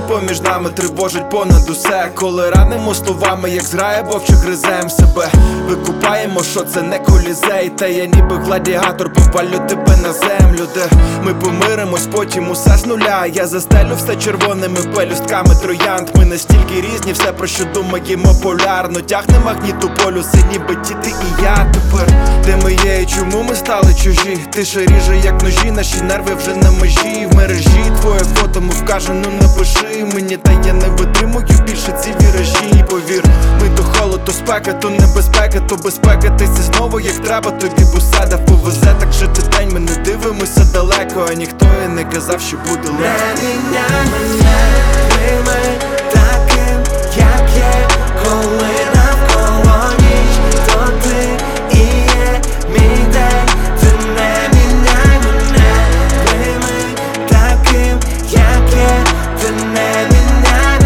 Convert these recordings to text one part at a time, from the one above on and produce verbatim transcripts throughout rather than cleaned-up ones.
поміж нами тривожить понад усе. Коли ранимо словами, як зграє вовк, чи гризем себе. Викупаємо, що це не колізей, та я ніби гладіатор, попалю тебе на землю, де ми помиримось, потім усе з нуля. Я застелю все червоними пелюстками троянд. Ми настільки різні, все про що думаємо полярно. Тягне магніту полюси, ніби діти і я тепер. Де ми є і чому ми стали чужі? Тиша ріже, як ножі, наші нерви вже на межі. В мережі твоє фото, мов каже, ну напиши мені, та я не витримую більше ці віражі. Повір, ми то холод, то спека, то небезпека, то безпека. Ти це знову як треба, тобі бусада повезе. Так жити день, ми не дивимося далеко, а ніхто і не казав, що буде легко. Не міняй мене, прийми таким, як є. Коли навколо ніч, то ти і є мій день. Ти не міняй мене, прийми таким, як є. Ти не міняй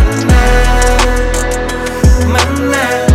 мене, мене.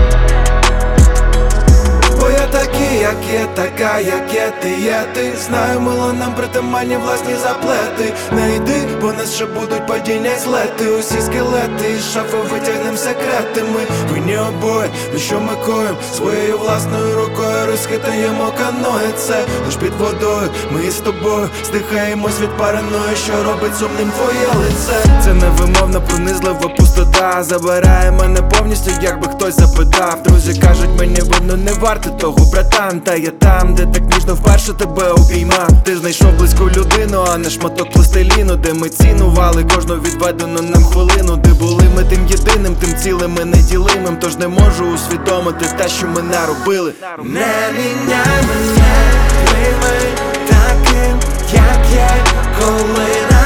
Бо я такий, як є, така, як є, ти є ти. Знаю, мило, нам притаманні власні заплети. Не йди, бо нас ще будуть падіння й злети. Усі скелети із шафи витягнем секрети. Ми винні обоє, ну що ми коїм? Своєю власною рукою розхитаємо каної. Це лиш під водою, ми із тобою здихаємось від параної, що робить сумним твоє лице. Це невимовна пронизлива пустота, забирає мене повністю, якби хтось запитав. Друзі кажуть, мені воно не варте того, братан. Та я там, де так ніжно вперше тебе обіймав. Ти знайшов близьку людину, а не шматок пластиліну. Де ми цінували кожну відведену нам хвилину. Де були ми тим єдиним, тим цілим і неділимим. Тож не можу усвідомити те, що ми наробили. Не міняй мене, прийми таким, як є. Коли